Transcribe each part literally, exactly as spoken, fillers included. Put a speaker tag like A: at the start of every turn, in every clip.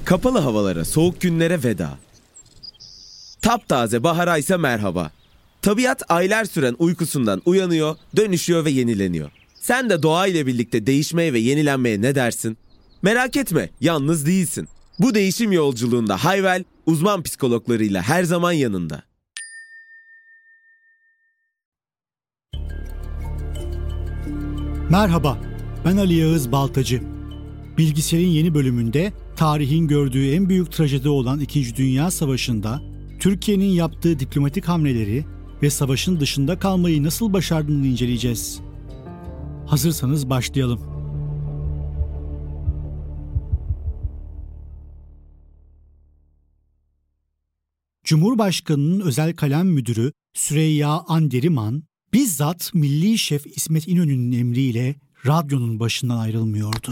A: Kapalı havalara, soğuk günlere veda. Taptaze bahara ise merhaba. Tabiat aylar süren uykusundan uyanıyor, dönüşüyor ve yenileniyor. Sen de doğa ile birlikte değişmeye ve yenilenmeye ne dersin? Merak etme, yalnız değilsin. Bu değişim yolculuğunda Hayvel, uzman psikologlarıyla her zaman yanında.
B: Merhaba, ben Ali Yağız Baltacı. Bilgisayarın yeni bölümünde tarihin gördüğü en büyük trajedi olan İkinci Dünya Savaşı'nda Türkiye'nin yaptığı diplomatik hamleleri ve savaşın dışında kalmayı nasıl başardığını inceleyeceğiz. Hazırsanız başlayalım. Cumhurbaşkanı'nın özel kalem müdürü Süreyya Anderiman, bizzat Milli Şef İsmet İnönü'nün emriyle radyonun başından ayrılmıyordu.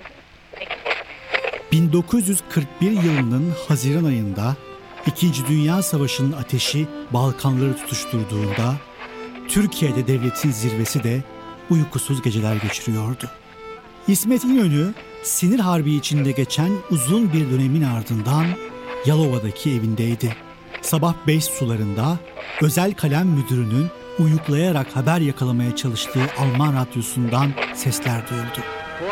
B: bin dokuz yüz kırk bir yılının Haziran ayında İkinci Dünya Savaşı'nın ateşi Balkanları tutuşturduğunda Türkiye'de devletin zirvesi de uykusuz geceler geçiriyordu. İsmet İnönü sinir harbi içinde geçen uzun bir dönemin ardından Yalova'daki evindeydi. Sabah beş sularında özel kalem müdürünün uyuklayarak haber yakalamaya çalıştığı Alman radyosundan sesler duyuldu.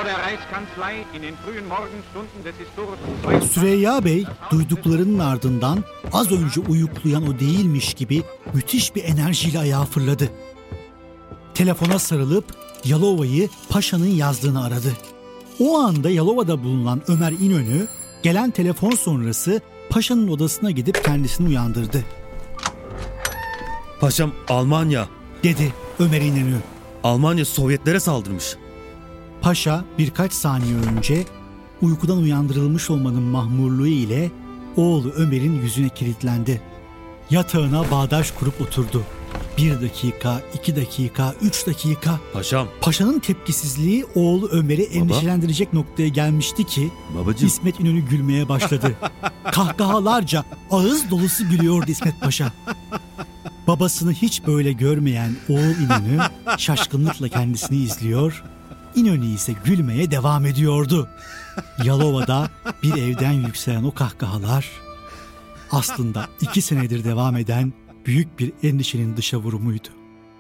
B: Süreyya Bey duyduklarının ardından az önce uyuklayan o değilmiş gibi müthiş bir enerjiyle ayağa fırladı. Telefona sarılıp Yalova'yı Paşa'nın yazdığını aradı. O anda Yalova'da bulunan Ömer İnönü gelen telefon sonrası Paşa'nın odasına gidip kendisini uyandırdı.
C: "Paşam, Almanya,"
B: dedi Ömer İnönü.
C: "Almanya Sovyetlere saldırmış."
B: Paşa birkaç saniye önce uykudan uyandırılmış olmanın mahmurluğu ile oğlu Ömer'in yüzüne kilitlendi. Yatağına bağdaş kurup oturdu. Bir dakika, iki dakika, üç dakika.
C: "Paşam."
B: Paşa'nın tepkisizliği oğlu Ömer'i
C: Baba?
B: endişelendirecek noktaya gelmişti ki
C: Babacığım.
B: İsmet İnönü gülmeye başladı. Kahkahalarca ağız dolusu gülüyordu İsmet Paşa. Babasını hiç böyle görmeyen oğul İnönü şaşkınlıkla kendisini izliyor, İnönü ise gülmeye devam ediyordu. Yalova'da bir evden yükselen o kahkahalar aslında iki senedir devam eden büyük bir endişenin dışa vurumuydu.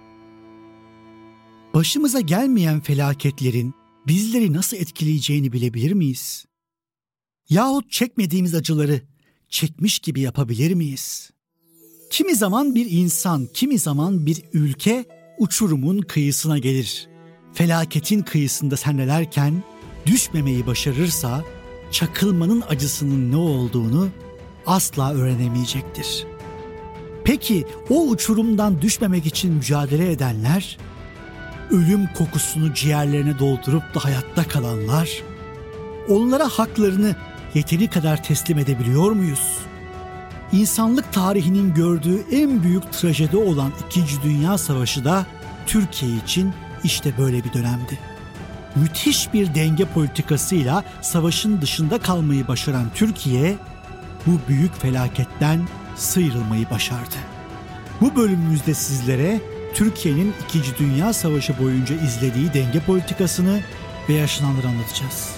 B: Başımıza gelmeyen felaketlerin bizleri nasıl etkileyeceğini bilebilir miyiz? Yahut çekmediğimiz acıları çekmiş gibi yapabilir miyiz? Kimi zaman bir insan, kimi zaman bir ülke uçurumun kıyısına gelir. Felaketin kıyısında sendelerken düşmemeyi başarırsa çakılmanın acısının ne olduğunu asla öğrenemeyecektir. Peki o uçurumdan düşmemek için mücadele edenler, ölüm kokusunu ciğerlerine doldurup da hayatta kalanlar, onlara haklarını yeteri kadar teslim edebiliyor muyuz? İnsanlık tarihinin gördüğü en büyük trajedi olan İkinci Dünya Savaşı da Türkiye için işte böyle bir dönemdi. Müthiş bir denge politikasıyla savaşın dışında kalmayı başaran Türkiye, bu büyük felaketten sıyrılmayı başardı. Bu bölümümüzde sizlere Türkiye'nin İkinci Dünya Savaşı boyunca izlediği denge politikasını ve yaşananları anlatacağız.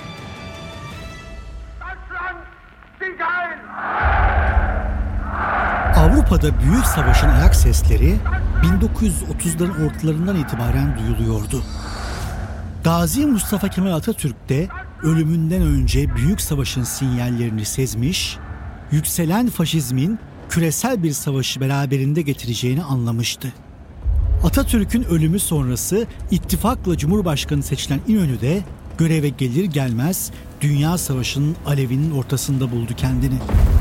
B: Avrupa'da büyük savaşın ayak sesleri bin dokuz yüz otuzların ortalarından itibaren duyuluyordu. Gazi Mustafa Kemal Atatürk de ölümünden önce büyük savaşın sinyallerini sezmiş, yükselen faşizmin küresel bir savaşı beraberinde getireceğini anlamıştı. Atatürk'ün ölümü sonrası ittifakla Cumhurbaşkanı seçilen İnönü de göreve gelir gelmez Dünya Savaşı'nın alevinin ortasında buldu kendini.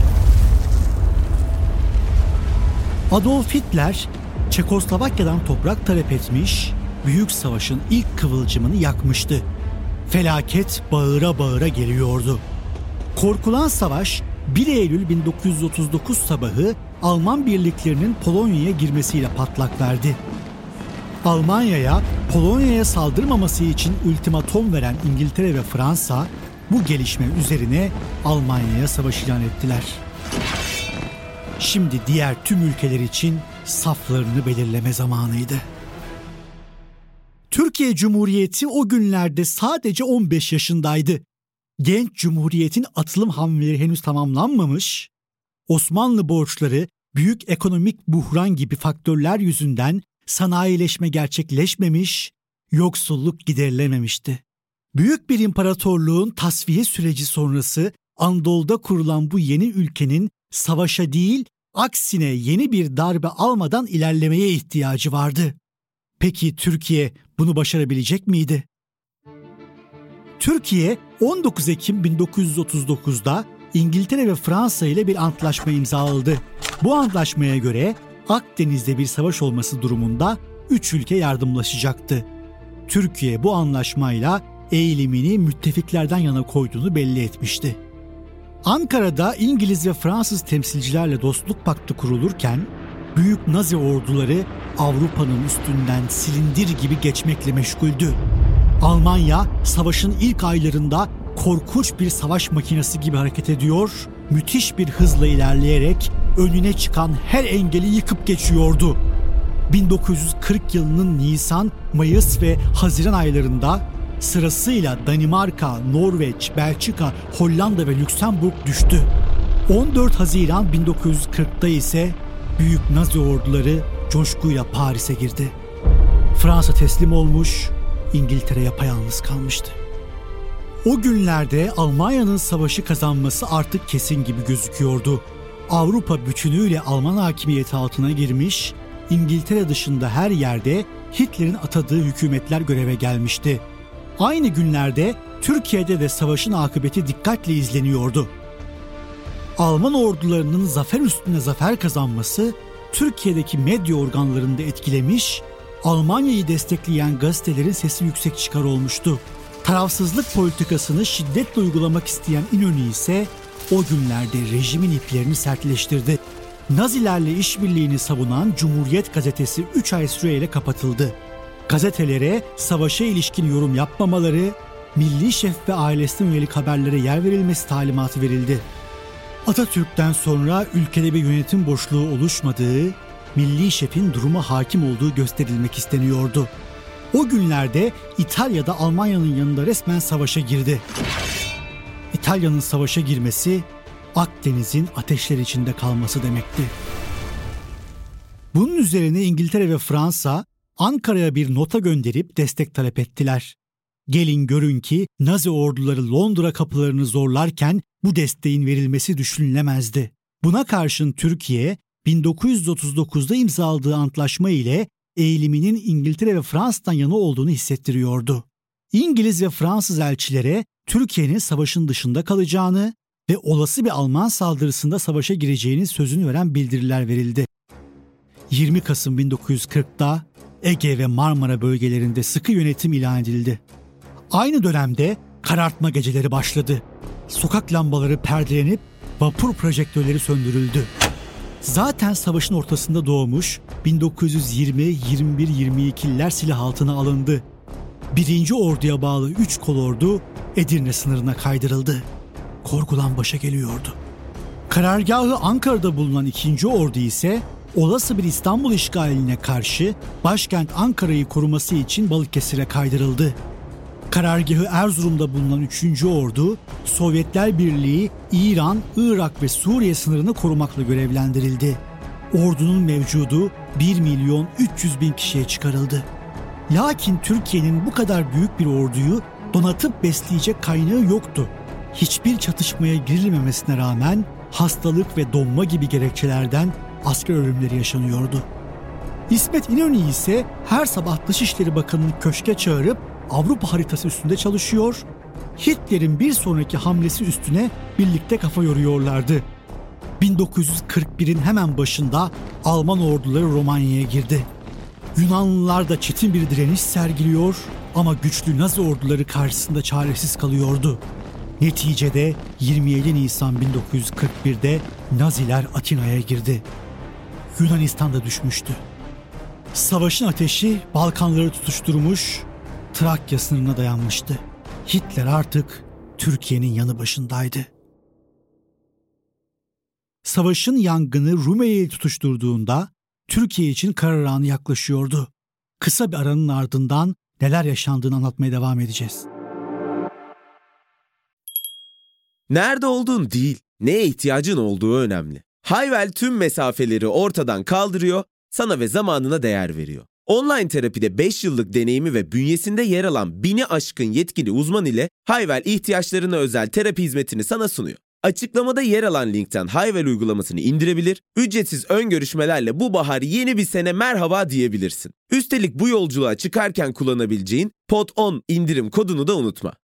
B: Adolf Hitler Çekoslovakya'dan toprak talep etmiş, büyük savaşın ilk kıvılcımını yakmıştı. Felaket bağıra bağıra geliyordu. Korkulan savaş bir Eylül bin dokuz yüz otuz dokuz sabahı Alman birliklerinin Polonya'ya girmesiyle patlak verdi. Almanya'ya Polonya'ya saldırmaması için ultimatom veren İngiltere ve Fransa bu gelişme üzerine Almanya'ya savaş ilan ettiler. Şimdi diğer tüm ülkeler için saflarını belirleme zamanıydı. Türkiye Cumhuriyeti o günlerde sadece on beş yaşındaydı. genç cumhuriyetin atılım hamleleri henüz tamamlanmamış, Osmanlı borçları büyük ekonomik buhran gibi faktörler yüzünden sanayileşme gerçekleşmemiş, yoksulluk giderilememişti. Büyük bir imparatorluğun tasfiye süreci sonrası Anadolu'da kurulan bu yeni ülkenin savaşa değil, aksine yeni bir darbe almadan ilerlemeye ihtiyacı vardı. Peki Türkiye bunu başarabilecek miydi? Türkiye on dokuz Ekim bin dokuz yüz otuz dokuzda İngiltere ve Fransa ile bir antlaşma imzaladı. Bu antlaşmaya göre Akdeniz'de bir savaş olması durumunda üç ülke yardımlaşacaktı. Türkiye bu anlaşmayla eğilimini müttefiklerden yana koyduğunu belli etmişti. Ankara'da İngiliz ve Fransız temsilcilerle dostluk paktı kurulurken büyük Nazi orduları Avrupa'nın üstünden silindir gibi geçmekle meşguldü. Almanya savaşın ilk aylarında korkunç bir savaş makinesi gibi hareket ediyor, müthiş bir hızla ilerleyerek önüne çıkan her engeli yıkıp geçiyordu. bin dokuz yüz kırk yılının Nisan, Mayıs ve Haziran aylarında sırasıyla Danimarka, Norveç, Belçika, Hollanda ve Lüksemburg düştü. on dört Haziran bin dokuz yüz kırkta ise büyük Nazi orduları coşkuyla Paris'e girdi. Fransa teslim olmuş, İngiltere yapayalnız kalmıştı. O günlerde Almanya'nın savaşı kazanması artık kesin gibi gözüküyordu. Avrupa bütünüyle Alman hakimiyeti altına girmiş, İngiltere dışında her yerde Hitler'in atadığı hükümetler göreve gelmişti. Aynı günlerde Türkiye'de de savaşın akıbeti dikkatle izleniyordu. Alman ordularının zafer üstüne zafer kazanması Türkiye'deki medya organlarını da etkilemiş, Almanya'yı destekleyen gazetelerin sesi yüksek çıkar olmuştu. Tarafsızlık politikasını şiddetle uygulamak isteyen İnönü ise o günlerde rejimin iplerini sertleştirdi. Nazilerle işbirliğini savunan Cumhuriyet gazetesi üç ay süreyle kapatıldı. Gazetelere savaşa ilişkin yorum yapmamaları, milli şef ve ailesine yönelik haberlere yer verilmesi talimatı verildi. Atatürk'ten sonra ülkede bir yönetim boşluğu oluşmadığı, milli şefin duruma hakim olduğu gösterilmek isteniyordu. O günlerde İtalya'da Almanya'nın yanında resmen savaşa girdi. İtalya'nın savaşa girmesi, Akdeniz'in ateşler içinde kalması demekti. Bunun üzerine İngiltere ve Fransa, Ankara'ya bir nota gönderip destek talep ettiler. Gelin görün ki Nazi orduları Londra kapılarını zorlarken bu desteğin verilmesi düşünülemezdi. Buna karşın Türkiye, bin dokuz yüz otuz dokuzda imzaladığı antlaşma ile eğiliminin İngiltere ve Fransa'dan yana olduğunu hissettiriyordu. İngiliz ve Fransız elçilere Türkiye'nin savaşın dışında kalacağını ve olası bir Alman saldırısında savaşa gireceğinin sözünü veren bildiriler verildi. yirmi Kasım bin dokuz yüz kırkta Ege ve Marmara bölgelerinde sıkı yönetim ilan edildi. Aynı dönemde karartma geceleri başladı. Sokak lambaları perdelenip vapur projektörleri söndürüldü. Zaten savaşın ortasında doğmuş bin dokuz yüz yirmi yirmi bir yirmi iki'liler silah altına alındı. Birinci Ordu'ya bağlı üç kolordu Edirne sınırına kaydırıldı. Korkulan başa geliyordu. Karargahı Ankara'da bulunan ikinci Ordu ise olası bir İstanbul işgaline karşı başkent Ankara'yı koruması için Balıkesir'e kaydırıldı. Karargahı Erzurum'da bulunan üçüncü Ordu, Sovyetler Birliği, İran, Irak ve Suriye sınırını korumakla görevlendirildi. Ordunun mevcudu bir milyon üç yüz bin kişiye çıkarıldı. Lakin Türkiye'nin bu kadar büyük bir orduyu donatıp besleyecek kaynağı yoktu. Hiçbir çatışmaya girilmemesine rağmen hastalık ve donma gibi gerekçelerden asker ölümleri yaşanıyordu. İsmet İnönü ise her sabah Dışişleri Bakanı'nı köşke çağırıp Avrupa haritası üstünde çalışıyor, Hitler'in bir sonraki hamlesi üstüne birlikte kafa yoruyorlardı. bin dokuz yüz kırk bir'in hemen başında Alman orduları Romanya'ya girdi. Yunanlılar da çetin bir direniş sergiliyor ama güçlü Nazi orduları karşısında çaresiz kalıyordu. Neticede yirmi yedi Nisan bin dokuz yüz kırk bir'de Naziler Atina'ya girdi. Yunanistan da düşmüştü. Savaşın ateşi Balkanları tutuşturmuş, Trakya sınırına dayanmıştı. Hitler artık Türkiye'nin yanı başındaydı. Savaşın yangını Rumeli'yi tutuşturduğunda Türkiye için karar anı yaklaşıyordu. Kısa bir aranın ardından neler yaşandığını anlatmaya devam edeceğiz.
A: Nerede olduğun değil, neye ihtiyacın olduğu önemli. Hayvel tüm mesafeleri ortadan kaldırıyor, sana ve zamanına değer veriyor. Online terapide beş yıllık deneyimi ve bünyesinde yer alan bini aşkın yetkili uzman ile Hayvel ihtiyaçlarına özel terapi hizmetini sana sunuyor. Açıklamada yer alan linkten Hayvel uygulamasını indirebilir, ücretsiz ön görüşmelerle bu bahar yeni bir sene merhaba diyebilirsin. Üstelik bu yolculuğa çıkarken kullanabileceğin Pod on indirim kodunu da unutma.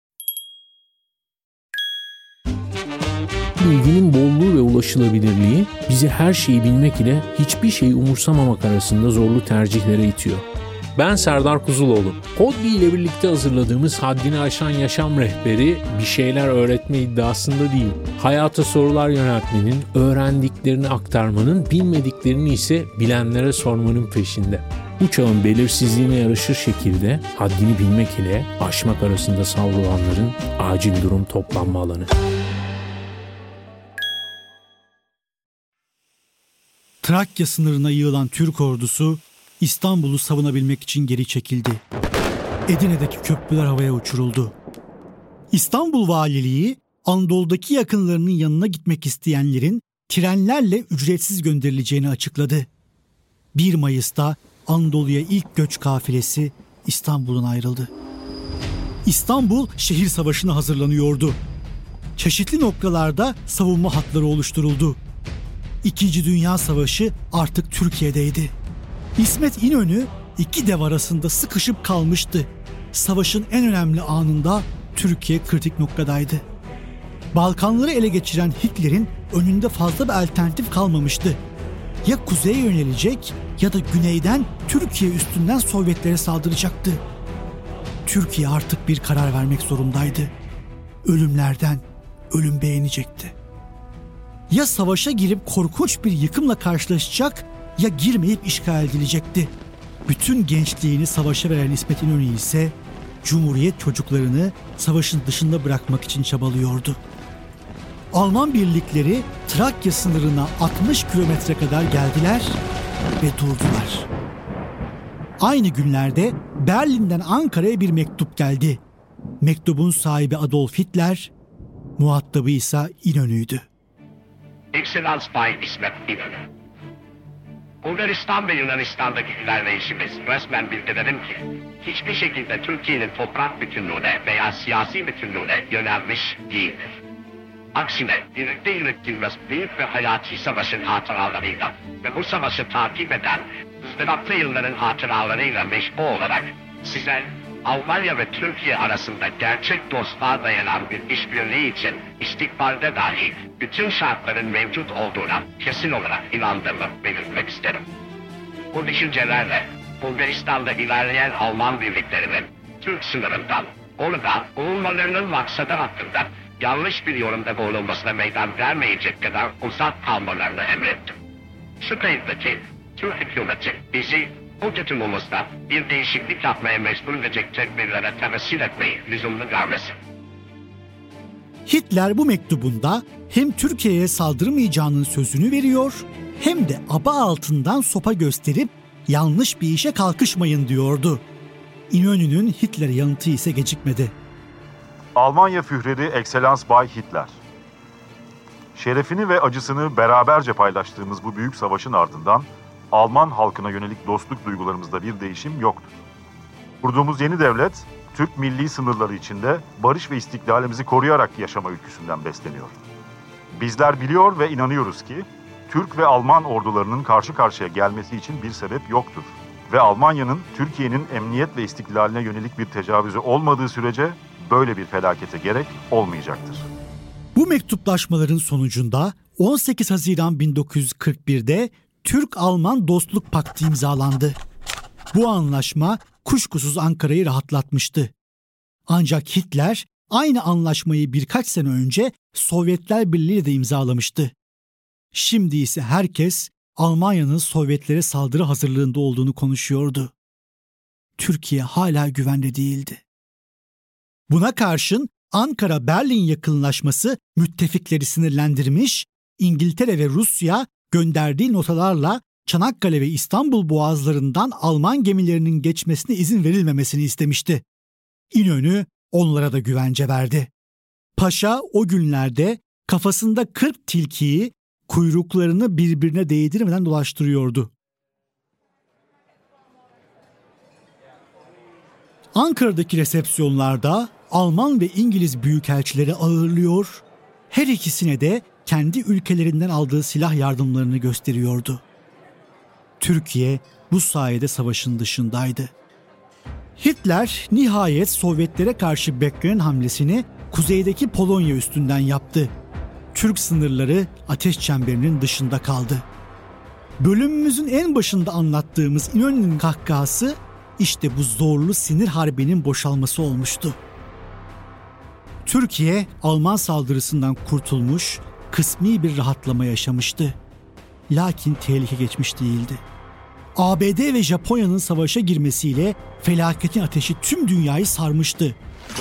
D: Bilginin bolluğu ve ulaşılabilirliği bizi her şeyi bilmek ile hiçbir şeyi umursamamak arasında zorlu tercihlere itiyor. Ben Serdar Kuzuloğlu. Podbi ile birlikte hazırladığımız Haddini Aşan Yaşam Rehberi bir şeyler öğretme iddiasında değil. Hayata sorular yöneltmenin, öğrendiklerini aktarmanın, bilmediklerini ise bilenlere sormanın peşinde. Bu çağın belirsizliğine yaraşır şekilde haddini bilmek ile aşmak arasında savrulanların acil durum toplanma alanı.
B: Trakya sınırına yığılan Türk ordusu İstanbul'u savunabilmek için geri çekildi. Edirne'deki köprüler havaya uçuruldu. İstanbul Valiliği, Anadolu'daki yakınlarının yanına gitmek isteyenlerin trenlerle ücretsiz gönderileceğini açıkladı. bir Mayıs'ta Anadolu'ya ilk göç kafilesi İstanbul'dan ayrıldı. İstanbul şehir savaşına hazırlanıyordu. Çeşitli noktalarda savunma hatları oluşturuldu. İkinci Dünya Savaşı artık Türkiye'deydi. İsmet İnönü iki dev arasında sıkışıp kalmıştı. Savaşın en önemli anında Türkiye kritik noktadaydı. Balkanları ele geçiren Hitler'in önünde fazla bir alternatif kalmamıştı. Ya kuzeye yönelecek ya da güneyden Türkiye üstünden Sovyetlere saldıracaktı. Türkiye artık bir karar vermek zorundaydı. Ölümlerden ölüm beğenecekti. Ya savaşa girip korkunç bir yıkımla karşılaşacak ya girmeyip işgal edilecekti. Bütün gençliğini savaşa veren İsmet İnönü ise Cumhuriyet çocuklarını savaşın dışında bırakmak için çabalıyordu. Alman birlikleri Trakya sınırına altmış kilometre kadar geldiler ve durdular. Aynı günlerde Berlin'den Ankara'ya bir mektup geldi. Mektubun sahibi Adolf Hitler, muhatabı ise İnönü'ydü.
E: Excellence Bay İsmet İnönü. Bulgaristan ve Yunanistan'daki ilerleyişimiz resmen bildirelim ki hiçbir şekilde Türkiye'nin toprak bütünlüğüne veya siyasi bütünlüğüne yönelmiş değildir. Aksine birlikte yürüttüğümüz büyük ve hayati savaşın hatıralarıyla ve bu savaşı takip eden ızdıraplı yılların hatıralarıyla meşbu olarak size Almanya ve Türkiye arasında gerçek dostluğa dayanan bir işbirliği için istikbalde dahi bütün şartların mevcut olduğuna kesin olarak inandığımı belirtmek isterim. Bu düşüncelerle Bulgaristan'da ilerleyen Alman birliklerinin Türk sınırından, orada bulunmalarının maksadı hakkında yanlış bir yorumda bulunmasına meydan vermeyecek kadar uzak kalmalarını emrettim. Şüphesiz ki Türk hükümeti bizi bu tutumumuzda bir değişiklik yapmaya mecbur edecek tedbirlere temsil etmeyi lüzumlu görmesin.
B: Hitler bu mektubunda hem Türkiye'ye saldırmayacağının sözünü veriyor hem de aba altından sopa gösterip yanlış bir işe kalkışmayın diyordu. İnönü'nün Hitler'e yanıtı ise gecikmedi.
F: Almanya Führeri Ekselans Bay Hitler. Şerefini ve acısını beraberce paylaştığımız bu büyük savaşın ardından Alman halkına yönelik dostluk duygularımızda bir değişim yoktur. Kurduğumuz yeni devlet, Türk milli sınırları içinde barış ve istiklalimizi koruyarak yaşama ülküsünden besleniyor. Bizler biliyor ve inanıyoruz ki, Türk ve Alman ordularının karşı karşıya gelmesi için bir sebep yoktur. Ve Almanya'nın Türkiye'nin emniyet ve istiklaline yönelik bir tecavüzü olmadığı sürece böyle bir felakete gerek olmayacaktır.
B: Bu mektuplaşmaların sonucunda on sekiz Haziran bin dokuz yüz kırk bir'de Türk-Alman Dostluk Paktı imzalandı. Bu anlaşma kuşkusuz Ankara'yı rahatlatmıştı. Ancak Hitler aynı anlaşmayı birkaç sene önce Sovyetler Birliği ile de imzalamıştı. Şimdi ise herkes Almanya'nın Sovyetlere saldırı hazırlığında olduğunu konuşuyordu. Türkiye hala güvende değildi. Buna karşın Ankara-Berlin yakınlaşması müttefikleri sinirlendirmiş, İngiltere ve Rusya gönderdiği notalarla Çanakkale ve İstanbul boğazlarından Alman gemilerinin geçmesine izin verilmemesini istemişti. İnönü onlara da güvence verdi. Paşa o günlerde kafasında kırk tilkiyi kuyruklarını birbirine değdirmeden dolaştırıyordu. Ankara'daki resepsiyonlarda Alman ve İngiliz büyükelçileri ağırlıyor, her ikisine de kendi ülkelerinden aldığı silah yardımlarını gösteriyordu. Türkiye bu sayede savaşın dışındaydı. Hitler nihayet Sovyetlere karşı beklenen hamlesini kuzeydeki Polonya üstünden yaptı. Türk sınırları ateş çemberinin dışında kaldı. Bölümümüzün en başında anlattığımız İnönü'nün kahkahası işte bu zorlu sinir harbinin boşalması olmuştu. Türkiye Alman saldırısından kurtulmuş, kısmi bir rahatlama yaşamıştı. Lakin tehlike geçmiş değildi. A B D ve Japonya'nın savaşa girmesiyle felaketin ateşi tüm dünyayı sarmıştı.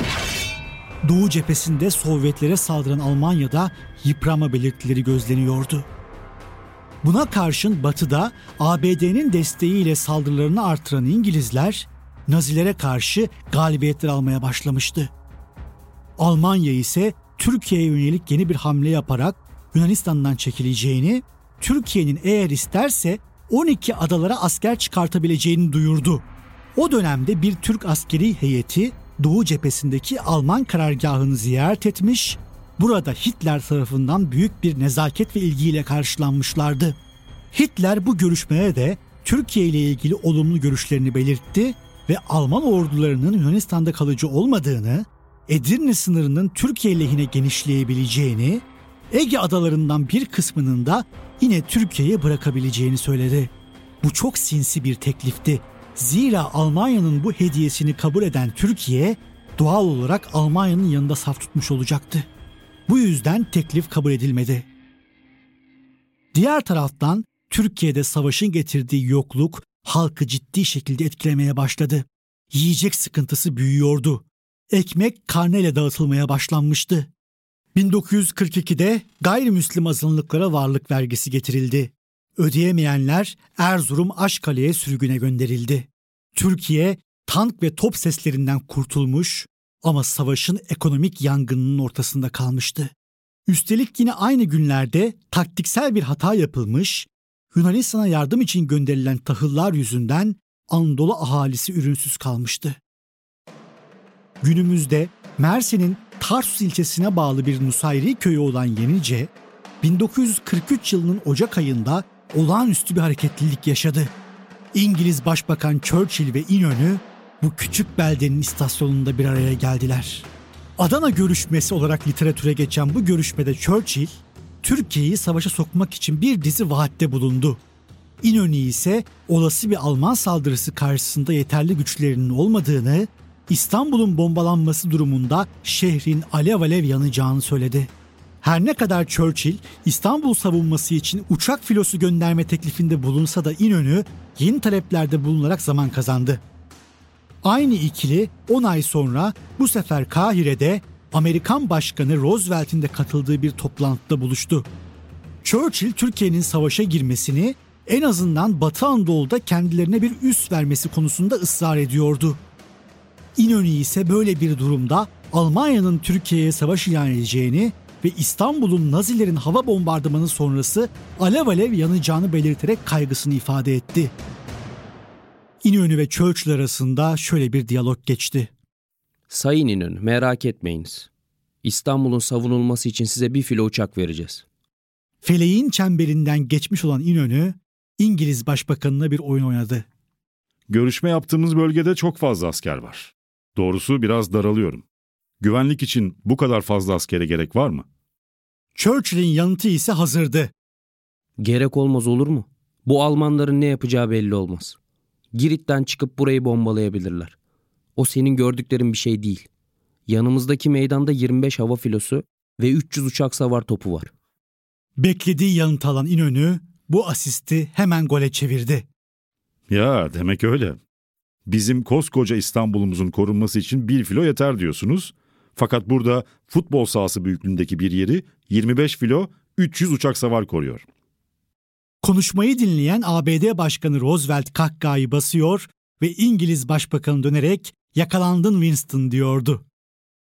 B: Doğu cephesinde Sovyetlere saldıran Almanya'da yıpranma belirtileri gözleniyordu. Buna karşın Batı'da A B D'nin desteğiyle saldırılarını artıran İngilizler, Nazilere karşı galibiyetler almaya başlamıştı. Almanya ise Türkiye'ye yönelik yeni bir hamle yaparak Yunanistan'dan çekileceğini, Türkiye'nin eğer isterse on iki adalara asker çıkartabileceğini duyurdu. O dönemde bir Türk askeri heyeti Doğu cephesindeki Alman karargahını ziyaret etmiş, burada Hitler tarafından büyük bir nezaket ve ilgiyle karşılanmışlardı. Hitler bu görüşmeye de Türkiye ile ilgili olumlu görüşlerini belirtti ve Alman ordularının Yunanistan'da kalıcı olmadığını, Edirne sınırının Türkiye lehine genişleyebileceğini, Ege adalarından bir kısmının da yine Türkiye'ye bırakabileceğini söyledi. Bu çok sinsi bir teklifti. Zira Almanya'nın bu hediyesini kabul eden Türkiye doğal olarak Almanya'nın yanında saf tutmuş olacaktı. Bu yüzden teklif kabul edilmedi. Diğer taraftan Türkiye'de savaşın getirdiği yokluk halkı ciddi şekilde etkilemeye başladı. Yiyecek sıkıntısı büyüyordu. Ekmek karneyle dağıtılmaya başlanmıştı. bin dokuz yüz kırk ikide gayrimüslim azınlıklara varlık vergisi getirildi. Ödeyemeyenler Erzurum Aşkale'ye sürgüne gönderildi. Türkiye tank ve top seslerinden kurtulmuş ama savaşın ekonomik yangınının ortasında kalmıştı. Üstelik yine aynı günlerde taktiksel bir hata yapılmış, Yunanistan'a yardım için gönderilen tahıllar yüzünden Anadolu ahalisi ürünsüz kalmıştı. Günümüzde Mersin'in Tarsus ilçesine bağlı bir Nusayri köyü olan Yenice, bin dokuz yüz kırk üç yılının Ocak ayında olağanüstü bir hareketlilik yaşadı. İngiliz Başbakan Churchill ve İnönü bu küçük beldenin istasyonunda bir araya geldiler. Adana görüşmesi olarak literatüre geçen bu görüşmede Churchill, Türkiye'yi savaşa sokmak için bir dizi vaatte bulundu. İnönü ise olası bir Alman saldırısı karşısında yeterli güçlerinin olmadığını, İstanbul'un bombalanması durumunda şehrin alev alev yanacağını söyledi. Her ne kadar Churchill İstanbul savunması için uçak filosu gönderme teklifinde bulunsa da İnönü yeni taleplerde bulunarak zaman kazandı. Aynı ikili on ay sonra bu sefer Kahire'de Amerikan Başkanı Roosevelt'in de katıldığı bir toplantıda buluştu. Churchill Türkiye'nin savaşa girmesini, en azından Batı Anadolu'da kendilerine bir üs vermesi konusunda ısrar ediyordu. İnönü ise böyle bir durumda Almanya'nın Türkiye'ye savaş ilan edeceğini ve İstanbul'un Nazilerin hava bombardımanı sonrası alev alev yanacağını belirterek kaygısını ifade etti. İnönü ve Churchill arasında şöyle bir diyalog geçti.
G: Sayın İnönü, merak etmeyiniz. İstanbul'un savunulması için size bir filo uçak vereceğiz.
B: Feleğin çemberinden geçmiş olan İnönü, İngiliz Başbakanına bir oyun oynadı.
F: Görüşme yaptığımız bölgede çok fazla asker var. Doğrusu biraz daralıyorum. Güvenlik için bu kadar fazla askere gerek var mı?
B: Churchill'in yanıtı ise hazırdı.
G: Gerek olmaz olur mu? Bu Almanların ne yapacağı belli olmaz. Girit'ten çıkıp burayı bombalayabilirler. O senin gördüklerin bir şey değil. Yanımızdaki meydanda yirmi beş hava filosu ve üç yüz uçak savar topu var.
B: Beklediği yanıtı alan İnönü bu asisti hemen gole çevirdi.
F: Ya demek öyle. Bizim koskoca İstanbul'umuzun korunması için bir filo yeter diyorsunuz. Fakat burada futbol sahası büyüklüğündeki bir yeri yirmi beş filo üç yüz uçak savar koruyor.
B: Konuşmayı dinleyen A B D Başkanı Roosevelt kahkahayı basıyor ve İngiliz Başbakanı dönerek "Yakalandın Winston" diyordu.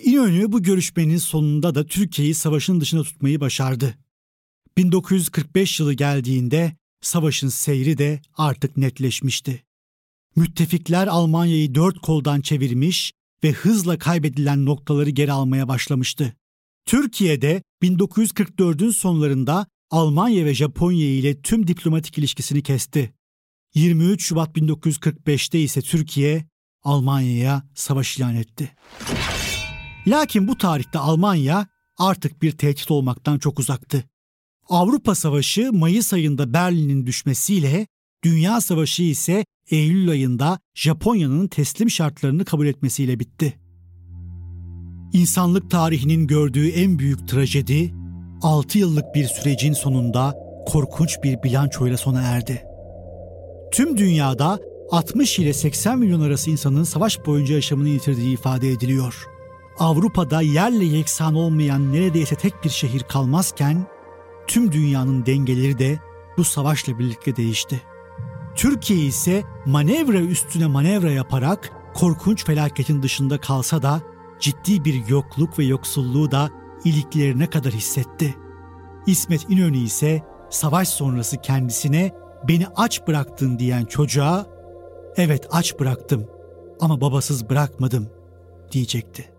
B: İnönü bu görüşmenin sonunda da Türkiye'yi savaşın dışında tutmayı başardı. bin dokuz yüz kırk beş yılı geldiğinde savaşın seyri de artık netleşmişti. Müttefikler Almanya'yı dört koldan çevirmiş ve hızla kaybedilen noktaları geri almaya başlamıştı. Türkiye'de bin dokuz yüz kırk dördün sonlarında Almanya ve Japonya ile tüm diplomatik ilişkisini kesti. yirmi üç Şubat bin dokuz yüz kırk beşte ise Türkiye Almanya'ya savaş ilan etti. Lakin bu tarihte Almanya artık bir tehdit olmaktan çok uzaktı. Avrupa Savaşı Mayıs ayında Berlin'in düşmesiyle, Dünya Savaşı ise Eylül ayında Japonya'nın teslim şartlarını kabul etmesiyle bitti. İnsanlık tarihinin gördüğü en büyük trajedi, altı yıllık bir sürecin sonunda korkunç bir bilançoyla sona erdi. Tüm dünyada altmış ile seksen milyon arası insanın savaş boyunca yaşamını yitirdiği ifade ediliyor. Avrupa'da yerle yeksan olmayan neredeyse tek bir şehir kalmazken, tüm dünyanın dengeleri de bu savaşla birlikte değişti. Türkiye ise manevra üstüne manevra yaparak korkunç felaketin dışında kalsa da ciddi bir yokluk ve yoksulluğu da iliklerine kadar hissetti. İsmet İnönü ise savaş sonrası kendisine "Beni aç bıraktın" diyen çocuğa "Evet, aç bıraktım ama babasız bırakmadım" diyecekti.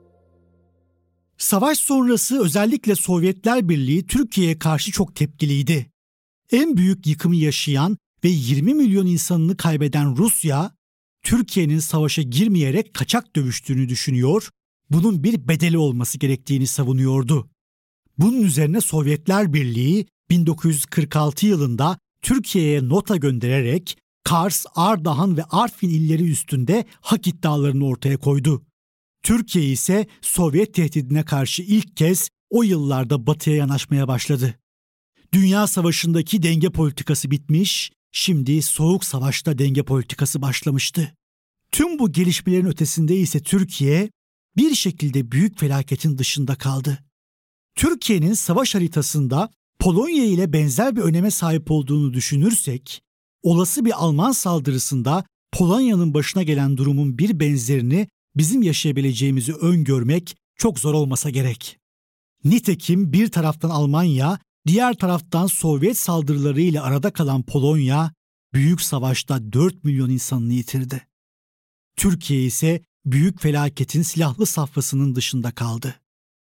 B: Savaş sonrası özellikle Sovyetler Birliği Türkiye'ye karşı çok tepkiliydi. En büyük yıkımı yaşayan ve yirmi milyon insanını kaybeden Rusya, Türkiye'nin savaşa girmeyerek kaçak dövüştüğünü düşünüyor, bunun bir bedeli olması gerektiğini savunuyordu. Bunun üzerine Sovyetler Birliği bin dokuz yüz kırk altı yılında Türkiye'ye nota göndererek Kars, Ardahan ve Artvin illeri üstünde hak iddialarını ortaya koydu. Türkiye ise Sovyet tehdidine karşı ilk kez o yıllarda Batı'ya yanaşmaya başladı. Dünya Savaşı'ndaki denge politikası bitmiş, şimdi Soğuk Savaş'ta denge politikası başlamıştı. Tüm bu gelişmelerin ötesinde ise Türkiye bir şekilde büyük felaketin dışında kaldı. Türkiye'nin savaş haritasında Polonya ile benzer bir öneme sahip olduğunu düşünürsek, olası bir Alman saldırısında Polonya'nın başına gelen durumun bir benzerini bizim yaşayabileceğimizi öngörmek çok zor olmasa gerek. Nitekim bir taraftan Almanya, diğer taraftan Sovyet saldırılarıyla arada kalan Polonya, büyük savaşta dört milyon insanını yitirdi. Türkiye ise büyük felaketin silahlı safhasının dışında kaldı.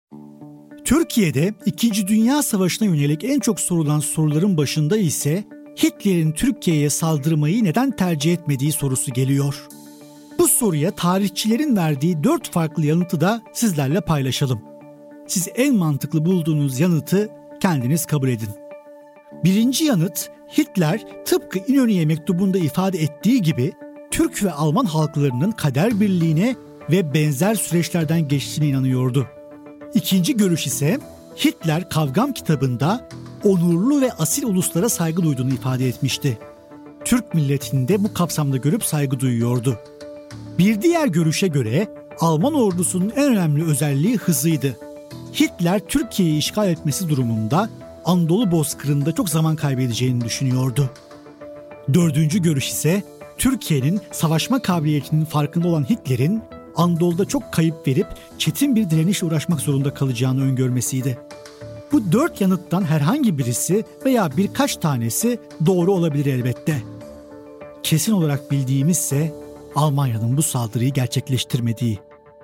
B: Türkiye'de İkinci Dünya Savaşı'na yönelik en çok sorulan soruların başında ise Hitler'in Türkiye'ye saldırmayı neden tercih etmediği sorusu geliyor. Bu soruya tarihçilerin verdiği dört farklı yanıtı da sizlerle paylaşalım. Siz en mantıklı bulduğunuz yanıtı kendiniz kabul edin. Birinci yanıt, Hitler tıpkı İnönü'ye mektubunda ifade ettiği gibi Türk ve Alman halklarının kader birliğine ve benzer süreçlerden geçtiğine inanıyordu. İkinci görüş ise Hitler Kavgam kitabında onurlu ve asil uluslara saygı duyduğunu ifade etmişti. Türk milletini de bu kapsamda görüp saygı duyuyordu. Bir diğer görüşe göre Alman ordusunun en önemli özelliği hızıydı. Hitler Türkiye'yi işgal etmesi durumunda Anadolu bozkırında çok zaman kaybedeceğini düşünüyordu. Dördüncü görüş ise Türkiye'nin savaşma kabiliyetinin farkında olan Hitler'in Anadolu'da çok kayıp verip çetin bir direnişle uğraşmak zorunda kalacağını öngörmesiydi. Bu dört yanıttan herhangi birisi veya birkaç tanesi doğru olabilir elbette. Kesin olarak bildiğimizse Almanya'nın bu saldırıyı gerçekleştirmediği.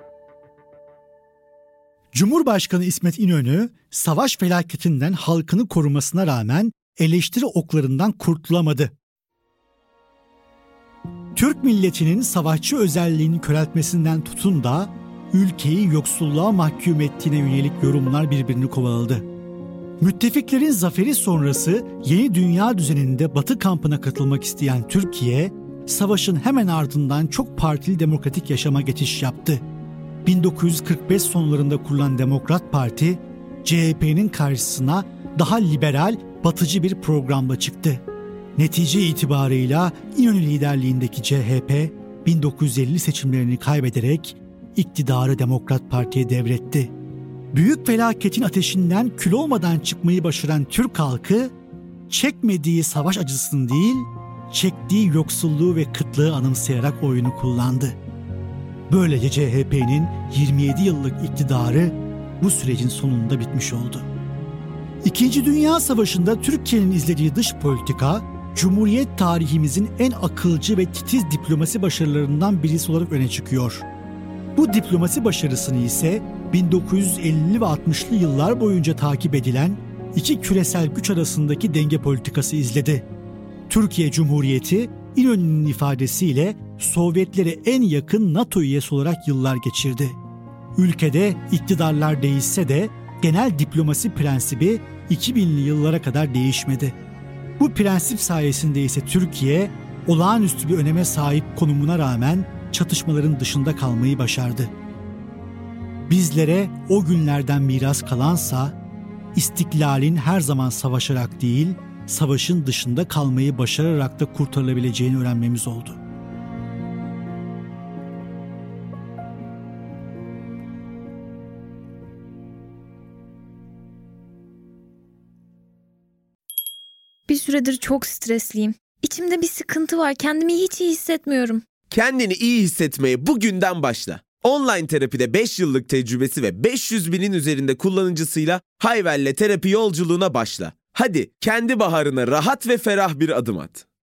B: Cumhurbaşkanı İsmet İnönü, savaş felaketinden halkını korumasına rağmen eleştiri oklarından kurtulamadı. Türk milletinin savaşçı özelliğini köreltmesinden tutun da ülkeyi yoksulluğa mahkum ettiğine yönelik yorumlar birbirini kovaladı. Müttefiklerin zaferi sonrası yeni dünya düzeninde Batı kampına katılmak isteyen Türkiye, savaşın hemen ardından çok partili demokratik yaşama geçiş yaptı. bin dokuz yüz kırk beş sonlarında kurulan Demokrat Parti, C H P'nin karşısına daha liberal, batıcı bir programla çıktı. Netice itibarıyla İnönü liderliğindeki C H P, bin dokuz yüz elli seçimlerini kaybederek iktidarı Demokrat Parti'ye devretti. Büyük felaketin ateşinden kül olmadan çıkmayı başaran Türk halkı, çekmediği savaş acısını değil, çektiği yoksulluğu ve kıtlığı anımsayarak oyunu kullandı. Böylece C H P'nin yirmi yedi yıllık iktidarı bu sürecin sonunda bitmiş oldu. İkinci Dünya Savaşı'nda Türkiye'nin izlediği dış politika, Cumhuriyet tarihimizin en akılcı ve titiz diplomasi başarılarından birisi olarak öne çıkıyor. Bu diplomasi başarısını ise bin dokuz yüz ellili ve altmışlı yıllar boyunca takip edilen iki küresel güç arasındaki denge politikası izledi. Türkiye Cumhuriyeti, İnönü'nün ifadesiyle Sovyetlere en yakın NATO üyesi olarak yıllar geçirdi. Ülkede iktidarlar değişse de genel diplomasi prensibi iki binli yıllara kadar değişmedi. Bu prensip sayesinde ise Türkiye, olağanüstü bir öneme sahip konumuna rağmen çatışmaların dışında kalmayı başardı. Bizlere o günlerden miras kalansa, istiklalin her zaman savaşarak değil, savaşın dışında kalmayı başararak da kurtarılabileceğini öğrenmemiz oldu.
H: Bir süredir çok stresliyim. İçimde bir sıkıntı var. Kendimi hiç iyi hissetmiyorum.
A: Kendini iyi hissetmeye bugünden başla. Online terapide beş yıllık tecrübesi ve beş yüz binin üzerinde kullanıcısıyla Hayvel'le terapi yolculuğuna başla. Hadi kendi baharına rahat ve ferah bir adım at.